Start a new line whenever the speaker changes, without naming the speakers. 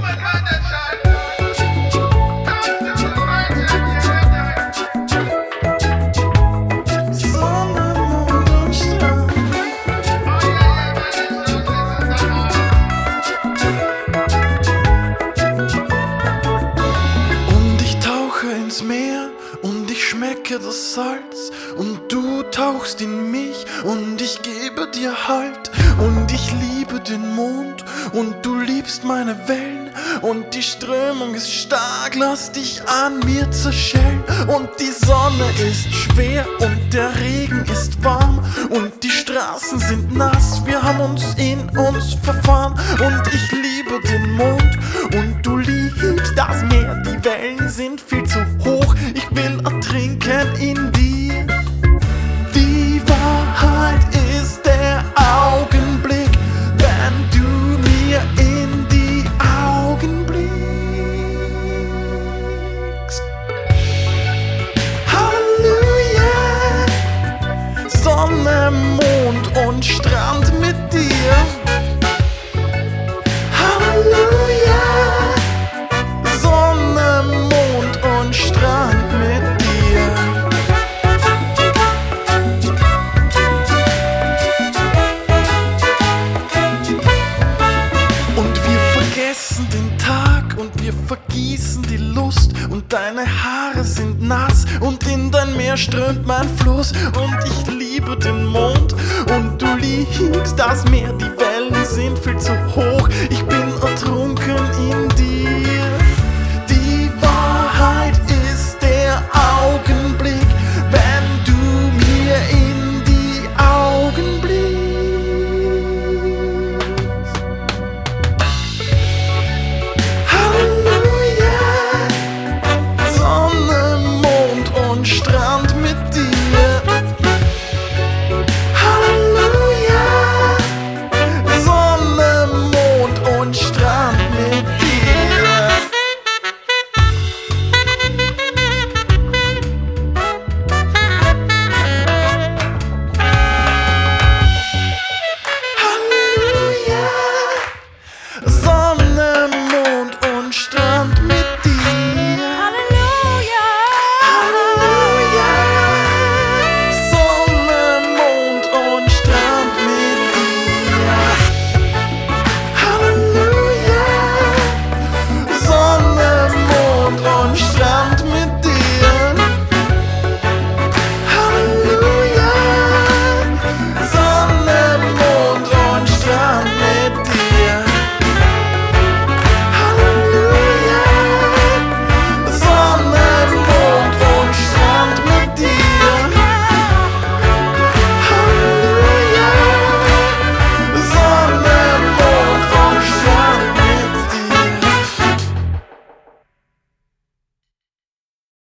Meer und ich schmecke das Salz und du tauchst in mich und ich gebe dir Halt und ich liebe den Mond und du liebst meine Wellen und die Strömung ist stark, lass dich an mir zerschellen und die Sonne ist schwer und der Regen ist warm und die Straßen sind nass, wir haben uns in uns verfahren und ich liebe den Mond und du liebst das Meer, die Wellen sind viel zu hoch, ich will ertrinken in dir. Die Wahrheit ist der Augenblick, wenn du mir in die Augen blickst. Halleluja, Sonne, Mond und Strand mit dir. Halleluja, Sonne, Mond und Strand mit dir. Und wir vergessen den Tag und wir vergießen die Lust und deine Haare sind nass und in dein Meer strömt mein Fluss und ich liebe den Mond und du liebst das Meer, die Wellen sind viel zu hoch, ich bin ertrunken in dir. Die Wahrheit ist der Augenblick, wenn du mir in die Augen blickst. Halleluja, Sonne, Mond und Strand mit dir. Halleluja, Sonne, Mond und Strand.